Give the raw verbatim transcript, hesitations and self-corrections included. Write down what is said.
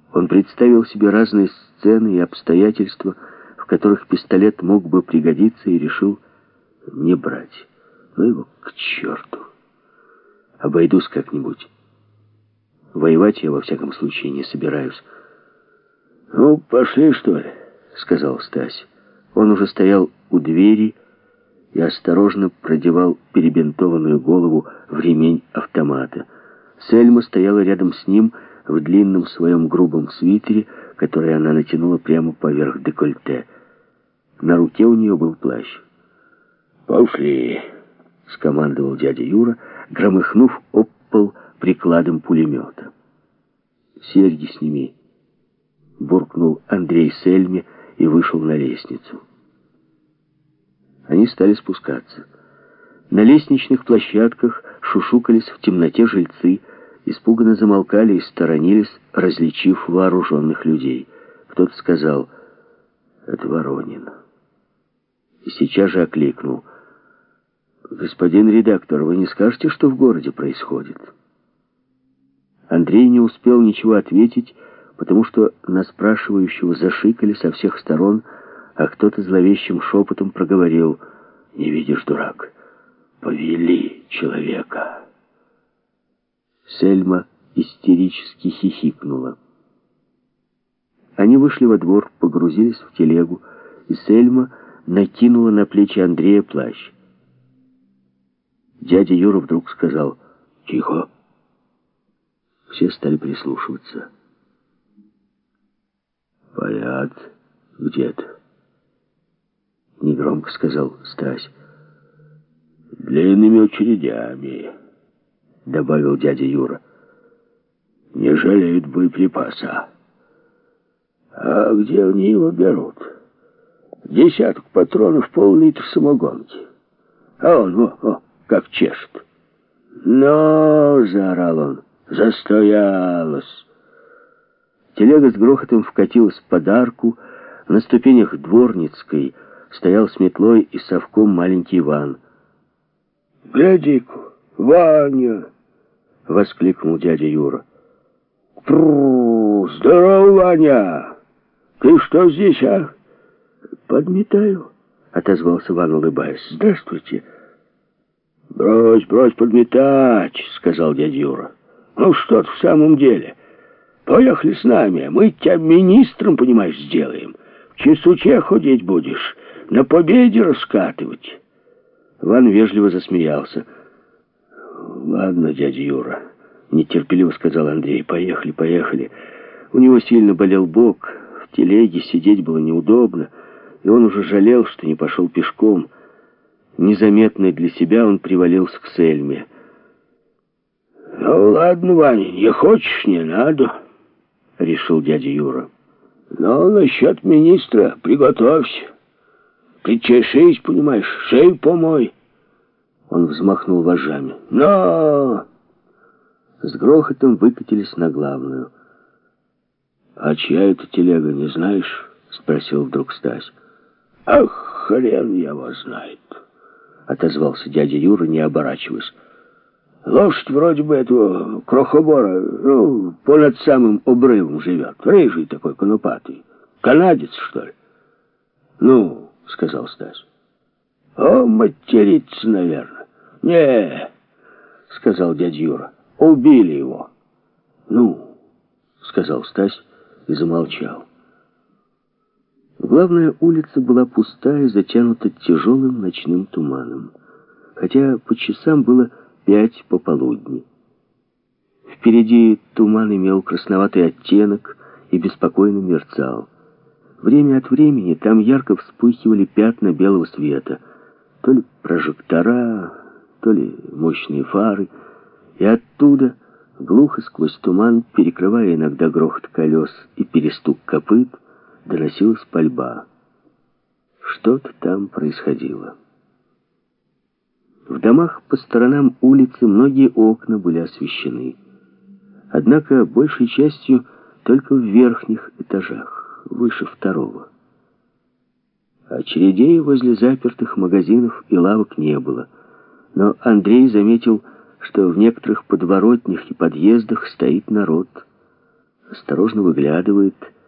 Он представил себе разные сцены и обстоятельства, в которых пистолет мог бы пригодиться, и решил не брать. Ну его к черту. Обойдусь как-нибудь. Воевать я, во всяком случае, не собираюсь. «Ну, пошли, что ли?» — сказал Стась. Он уже стоял у двери и осторожно продевал перебинтованную голову в ремень автомата. Сельма стояла рядом с ним в длинном своем грубом свитере, который она натянула прямо поверх декольте. На руке у нее был плащ. «Пошли!» — скомандовал дядя Юра, громыхнув об пол прикладом пулемета. «Серьги сними!» — буркнул Андрей Сельме и вышел на лестницу. Они стали спускаться. На лестничных площадках шушукались в темноте жильцы, испуганно замолкали и сторонились, различив вооруженных людей. Кто-то сказал: «Это Воронин». И сейчас же окликнул: «Господин редактор, вы не скажете, что в городе происходит?» Андрей не успел ничего ответить, потому что на спрашивающего зашикали со всех сторон, а кто-то зловещим шепотом проговорил: «Не видишь, дурак, повели человека». Сельма истерически хихикнула. Они вышли во двор, погрузились в телегу, и Сельма накинула на плечи Андрея плащ. Дядя Юра вдруг сказал: «Тихо». Все стали прислушиваться. «Поряд где-то», — негромко сказал Стась. «Длинными очередями», — добавил дядя Юра. «Не жалеют боеприпаса. А где они его берут? Десяток патронов, пол-литра самогонки. А он, о, о, как чешет». «Но!» — заорал он. «Застоялась!» Телега с грохотом вкатилась под арку. На ступенях Дворницкой стоял с метлой и совком маленький Иван. «Гляди-ка, Ваня!» — воскликнул дядя Юра. «Тру! Здорово, Ваня! Ты что здесь, а?» «Подметаю», — отозвался Ван, улыбаясь. «Здравствуйте». «Брось, брось подметать», — сказал дядя Юра. «Ну что ты в самом деле? Поехали с нами, мы тебя министром, понимаешь, сделаем. В Чесуче ходить будешь, на победе раскатывать». Ван вежливо засмеялся. «Ладно, дядя Юра», — нетерпеливо сказал Андрей. «Поехали, поехали». У него сильно болел бок, в телеге сидеть было неудобно, и он уже жалел, что не пошел пешком. Незаметно для себя он привалился к Сельме. «Ну ладно, Ваня, не хочешь, не надо», — решил дядя Юра. «Но насчет министра приготовься. Причешись, понимаешь, шею помой». Он взмахнул вожжами. «Но!» С грохотом выкатились на главную. «А чья это телега, не знаешь?» — спросил вдруг Стась. «Ах, хрен его знает», — отозвался дядя Юра, не оборачиваясь. «Лошадь вроде бы этого крохобора, ну, понад самым обрывом живет. Рыжий такой, конопатый. Канадец, что ли?» «Ну», — сказал Стась. «О, материться, наверное». «Не», — сказал дядя Юра. «Убили его». «Ну», — сказал Стась и замолчал. Главная улица была пустая и затянута тяжелым ночным туманом, хотя по часам было пять пополудни. Впереди туман имел красноватый оттенок и беспокойно мерцал. Время от времени там ярко вспыхивали пятна белого света, то ли прожектора, то ли мощные фары, и оттуда, глухо сквозь туман, перекрывая иногда грохот колес и перестук копыт, доносилась пальба. Что-то там происходило. В домах по сторонам улицы многие окна были освещены. Однако, большей частью, только в верхних этажах, выше второго. Очередей возле запертых магазинов и лавок не было. Но Андрей заметил, что в некоторых подворотнях и подъездах стоит народ. осторожно выглядывает